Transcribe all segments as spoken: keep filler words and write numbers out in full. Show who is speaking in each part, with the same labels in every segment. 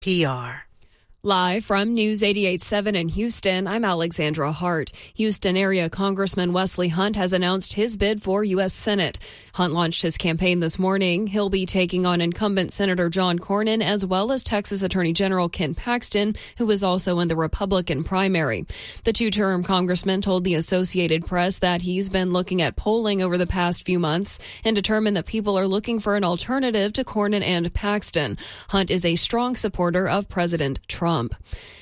Speaker 1: P R.
Speaker 2: Live from News eighty-eight point seven in Houston, I'm Alexandra Hart. Houston area Congressman Wesley Hunt has announced his bid for U S Senate. Hunt launched his campaign this morning. He'll be taking on incumbent Senator John Cornyn as well as Texas Attorney General Ken Paxton, who is also in the Republican primary. The two-term congressman told the Associated Press that he's been looking at polling over the past few months and determined that people are looking for an alternative to Cornyn and Paxton. Hunt is a strong supporter of President Trump. Trump.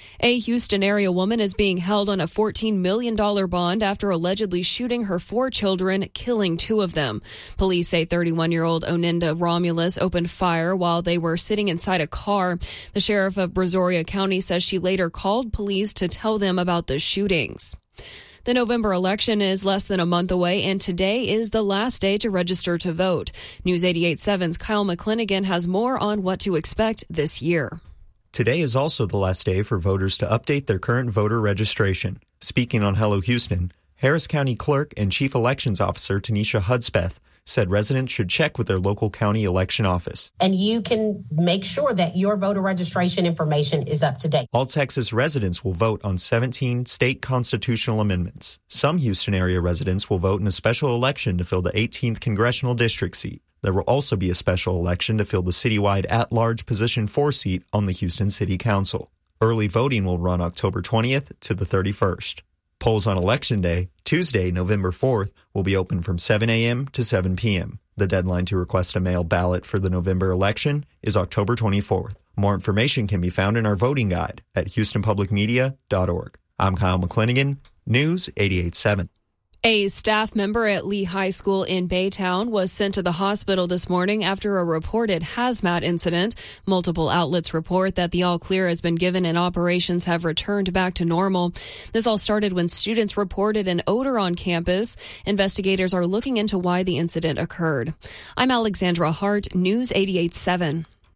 Speaker 2: A Houston area woman is being held on a fourteen million dollars bond after allegedly shooting her four children, killing two of them. Police say thirty-one-year-old Oninda Romulus opened fire while they were sitting inside a car. The sheriff of Brazoria County says she later called police to tell them about the shootings. The November election is less than a month away, and today is the last day to register to vote. News eighty-eight point seven's Kyle McClinigan has more on what to expect this year.
Speaker 3: Today is also the last day for voters to update their current voter registration. Speaking on Hello Houston, Harris County Clerk and Chief Elections Officer Tanisha Hudspeth said residents should check with their local county election office.
Speaker 4: And you can make sure that your voter registration information is up to date.
Speaker 3: All Texas residents will vote on seventeen state constitutional amendments. Some Houston area residents will vote in a special election to fill the eighteenth congressional district seat. There will also be a special election to fill the citywide at-large position four seat on the Houston City Council. Early voting will run October twentieth to the thirty-first. Polls on Election Day, Tuesday, November fourth, will be open from seven a.m. to seven p.m. The deadline to request a mail ballot for the November election is October twenty-fourth. More information can be found in our voting guide at houston public media dot org. I'm Kyle McClinigan, News eighty-eight point seven.
Speaker 2: A staff member at Lee High School in Baytown was sent to the hospital this morning after a reported hazmat incident. Multiple outlets report that the all clear has been given and operations have returned back to normal. This all started when students reported an odor on campus. Investigators are looking into why the incident occurred. I'm Alexandra Hart, News eighty-eight point seven.